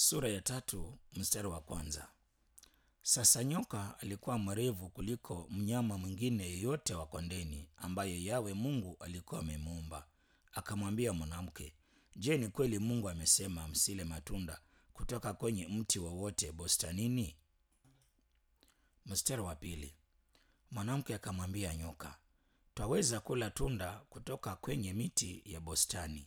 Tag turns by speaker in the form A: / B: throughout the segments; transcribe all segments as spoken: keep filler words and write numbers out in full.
A: Sura ya tatu mstari wa kwanza. Sasa nyoka alikuwa mwerevu kuliko mnyama mwingine yeyote wa kondeni ambaye Yawe Mungu alikuwa amemuumba. Akamwambia mwanamke, je, ni kweli Mungu amesema msile matunda kutoka kwenye mti wowote bustanini? Mstari wa pili. Mwanamke akamwambia nyoka, twaweza kula tunda kutoka kwenye miti ya bustani.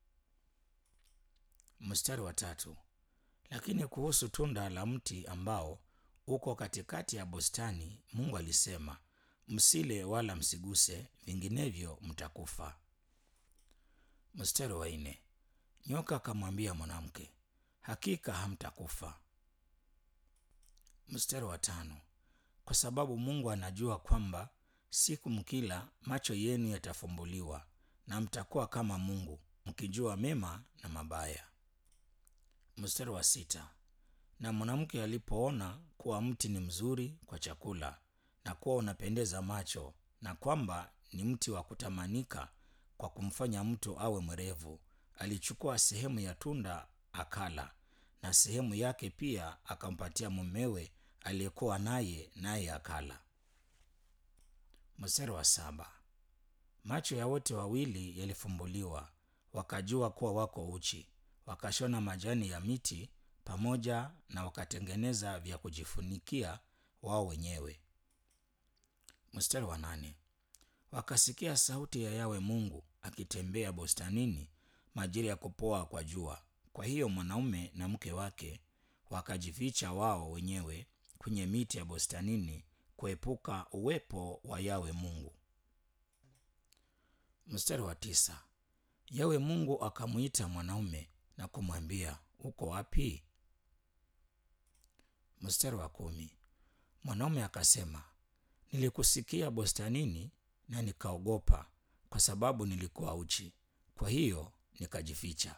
A: Mstari wa tatu. Lakini kuhusu tunda la mti ambao uko katikati ya bustani, Mungu alisema, msile wala msiguse, vinginevyo mtakufa. Mstari wa nne. Nyoka akamwambia mwanamke, hakika hamtakufa. Mstari wa tano. Kwa sababu Mungu anajua kwamba siku mkila macho yenu yatafumbuliwa na mtakuwa kama Mungu, mkijua mema na mabaya. Mstari wa sita. Na mwanamke alipoona kuwa mti ni mzuri kwa chakula na kuwa unapendeza macho na kwamba ni mti wa kutamanika kwa kumfanya mtu awe mwerevu, alichukua sehemu ya tunda akala, na sehemu yake pia akampatia mumewe aliyekuwa naye, naye akala. Mstari wa saba. Macho ya wote wawili yalifumbuliwa, wakajua kuwa wako uchi, wakashona majani ya miti pamoja na wakatengeneza vya kujifunikia wao wenyewe. Mstari wa nane. Wakasikia sauti ya Yawe Mungu akitembea bustanini majira ya kupoa kwa jua. Kwa hiyo mwanaume na mke wake wakajificha wao wenyewe kwenye miti ya bustanini kuepuka uwepo wa Yawe Mungu. Mstari wa tisa. Yawe Mungu akamuita mwanaume na kumwambia, uko wapi? Mstari wa kumi. Mwanaume akasema, nilikusikia bustanini na nikaogopa, kwa sababu nilikuwa uchi, kwa hiyo nikajificha.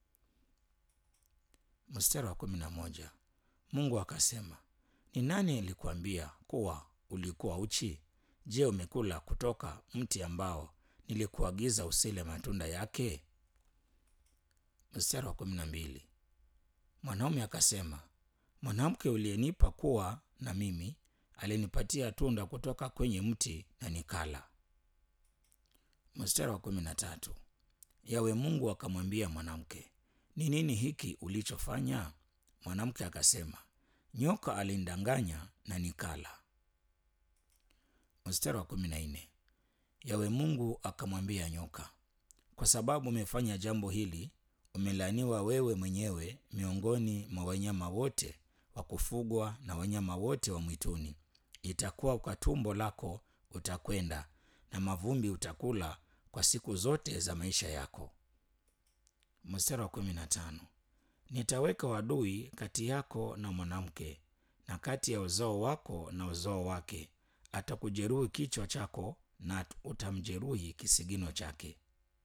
A: Mstari wa kumi na moja. Mungu akasema, ni nani alikuambia kuwa ulikuwa uchi? Je, umekula kutoka mti ambao nilikuagiza usile matunda yake? Mstari wa kumi na mbili. Mwanaume akasema, mwanamke uliyenipa kuwa na mimi alinipatia tunda kutoka kwenye mti na nikala. Mstari wa kumi na tatu. Yawe Mungu akamwambia mwanamke, ni nini hiki ulichofanya? Mwanamke akasema, nyoka alinidanganya na nikala. Mstari wa kumi na nne. Yawe Mungu akamwambia nyoka, kwa sababu umefanya jambo hili, umelaaniwa wewe mwenyewe miongoni mwa wanyama wote wa kufugwa na wanyama wote wa mwituni. Itakuwa kwa tumbo lako utakwenda, na mavumbi utakula kwa siku zote za maisha yako. Mstari wa kumi na tano. Nitaweka wadui kati yako na mwanamke, na kati ya uzao wako na uzao wake. Atakujeruhi kichwa chako na utamjeruhi kisigino chake.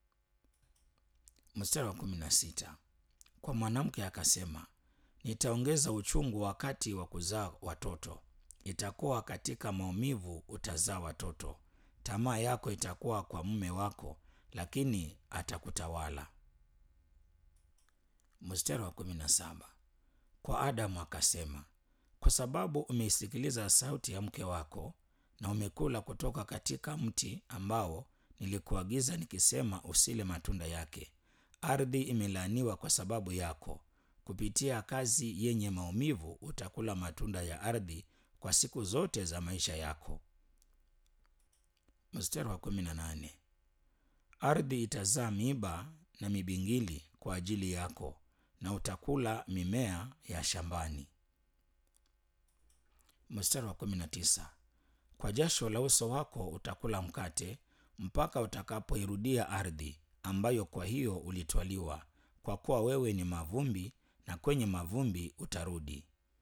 A: Mstari wa kumi na sita. Kwa mwanamke akasema, nitaongeza uchungu wakati wa kuzaa watoto. Itakuwa katika maumivu utazaa watoto. Tamaa yako itakuwa kwa mume wako, lakini atakutawala. Mstari wa kumi na saba. Kwa Adamu akasema, kwa sababu umeisikiliza sauti ya mke wako na umekula kutoka katika mti ambao nilikuagiza nikisema usile matunda yake, ardhi imelaaniwa kwa sababu yako. Kupitia kazi yenye maumivu utakula matunda ya ardhi kwa siku zote za maisha yako. Mstari wa kumi na nane. Ardhi itazaa miiba na mibingili kwa ajili yako, na utakula mimea ya shambani. Mstari wa kumi na tisa. Kwa jasho la uso wako utakula mkate mpaka utakapoirudia ardhi ambayo kwa hiyo ulitwaliwa, kwa kuwa wewe ni mavumbi na kwenye mavumbi utarudi.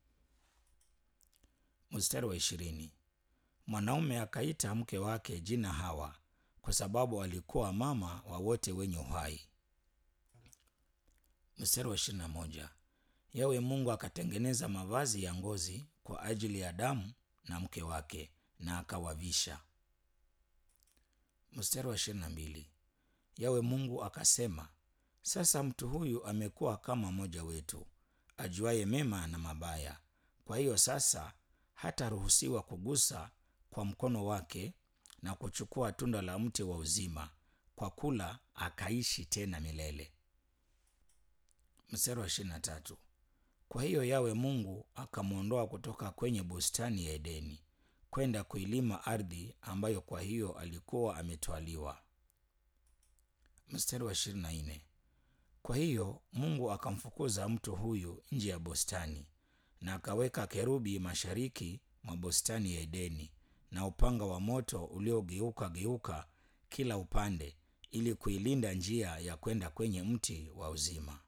A: Mstari wa ishirini. Mwanaume akaita mke wake jina Hawa, kwa sababu alikuwa mama wa wote wenye uhai. Mstari wa ishirini na moja. Yawe Mungu akatengeneza mavazi ya ngozi kwa ajili ya Adamu na mke wake na akawavisha. Mstari wa ishirini na mbili. Yawe Mungu akasema, sasa mtu huyu amekuwa kama mmoja wetu, ajuaye mema na mabaya. Kwa hiyo sasa hataruhusiwa kugusa kwa mkono wake na kuchukua tunda la mti wa uzima, kwa kula akaishi tena milele. Mstari wa ishirini na tatu. Kwa hiyo Yawe Mungu akamwondoa kutoka kwenye bustani ya Edeni kwenda kuilima ardhi ambayo kwa hiyo alikuwa ametwaliwa. Mstari wa ishirini na nne. Kwa hiyo Mungu akamfukuza mtu huyu nje ya bustani, na akaweka kerubi mashariki mwa bustani ya Edeni, na upanga wa moto uliogeuka geuka kila upande, ili kuilinda njia ya kwenda kwenye mti wa uzima.